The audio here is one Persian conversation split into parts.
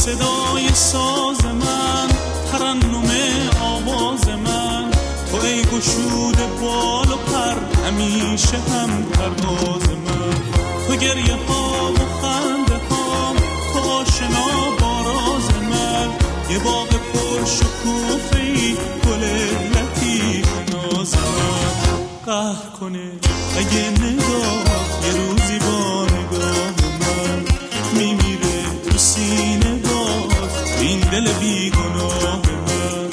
صدای ساز من، ترنم آواز من، تو ای گشوده بال و پر، همیشه هم پرواز من. تو گریه ها و خنده هام، تو آشنا با راز من. یه باغ پر شکوفه‌ای، گل لطیف ناز من. قهر کنه اگه نگاه یه روزی با نگاه من میمیره تو سینه باز این دل بیگناه من.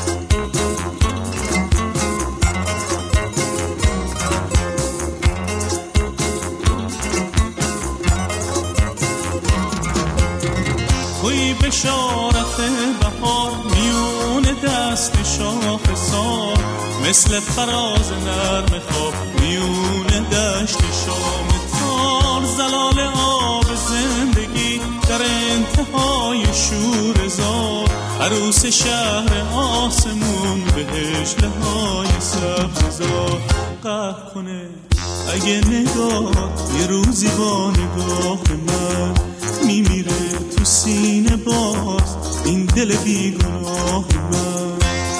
توی بشارت بهار میون دست شاخسار، مثل فراز نرم خواب میون دشت شام تار. زلال آب زندگی در انتهای شور زار، عروس شهر آسمون به هجله‌های سبززار. قهر کنه اگه نگاه یه روزی با نگاه من میمیره تو سینه باز این دل بیگناه من.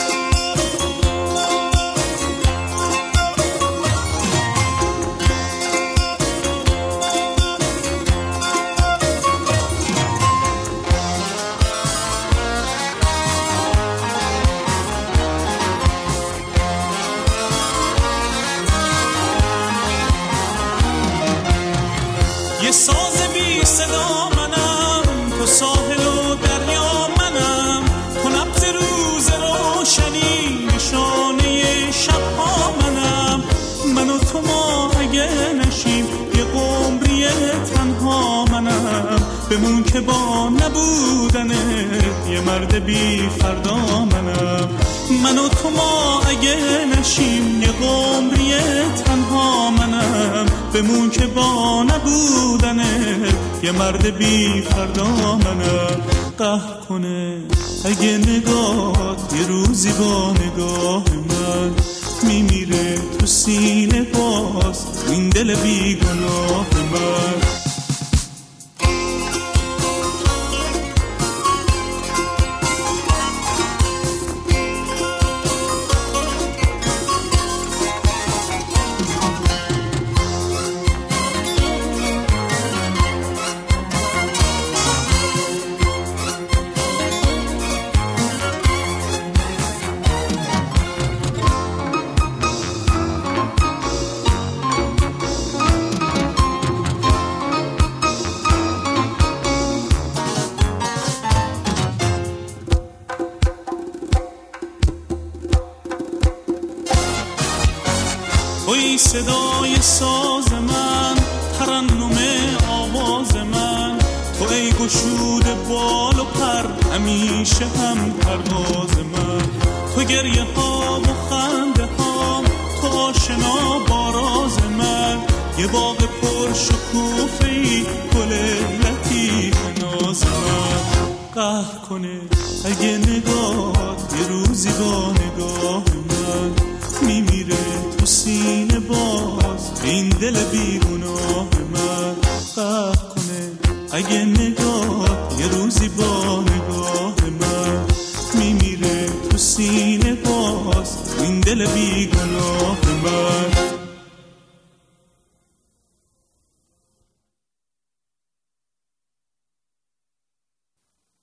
یه ساز بی صدا منم، تو ساحل و دریا منم، تو نبض روز روشنی، نشانه شبها منم. من و تو ما اگه نشیم یه قمری تنها منم، بمون که با نبودنه یه مرد بی فردا منم. من و تو ما اگه نشیم یه قمری تنها منم، بمون که با نبودنه یه مرد بی فردا منم. قهر کنه اگه نگاه یه روزی با نگاه من میمیره تو سینه باز این دل بیگناه من. توی صدای ساز من، ترنم آواز من، تو ای گشوده بال و پر، همیشه هم پرواز من. تو گریه ها و خنده هام، تو آشنا با راز من. یه باغ پر شکوفه‌ای، گل لطیف ناز من. قهر کنه اگه نگاه یه روزی با نگاه من میمیره تو سینه باز این دل بیگناه من. قهر کنه اگه نگاه یه روزی با نگاه من میمیره تو سینه باز این دل بیگناه من.